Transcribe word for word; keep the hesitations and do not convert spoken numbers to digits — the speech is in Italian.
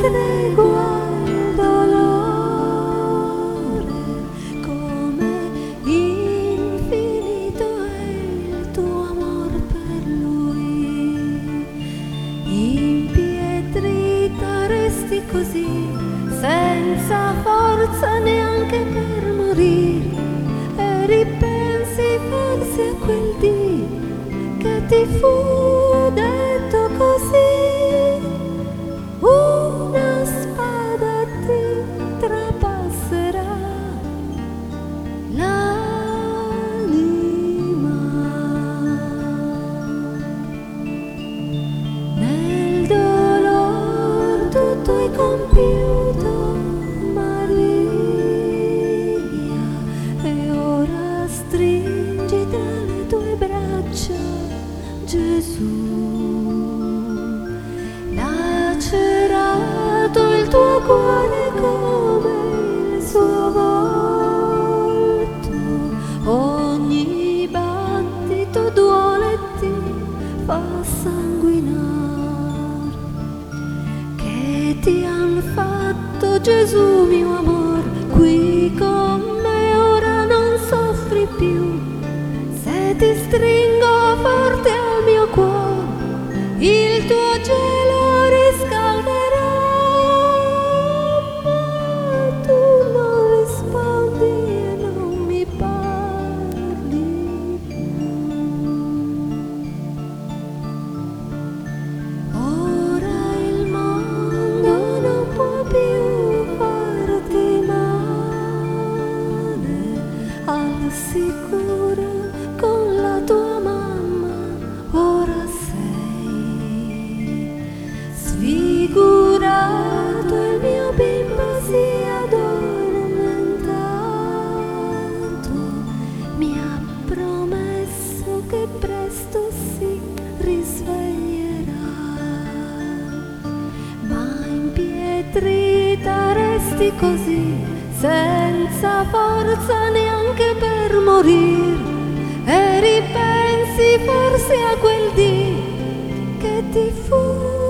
tregua al dolore, come infinito è il tuo amor per lui. Impietrita resti così, senza forza neanche per morire, e ripensi forse a quel dì che ti fu detto così: una spada ti trapasserà l'anima. Nel dolor tutto hai compiuto, Maria, e ora stringi tra le tue braccia Gesù. Lacerato il tuo cuore come il suo volto, ogni battito duole e ti fa sanguinar. Che ti han fatto, Gesù mio amor, qui con me ora non soffri più. Se ti stringo forte al mio cuore, il tuo gelo riscalderà, ma tu non rispondi e non mi parli più. Ora il mondo non può più farti male, al sicuro con la tua mamma ora sei. Sfigurato il mio bimbo si è addormentato, mi ha promesso che presto si risveglierà, ma impietrita resti così, senza forza neanche per morire, e ripensi forse a quel dì che ti fu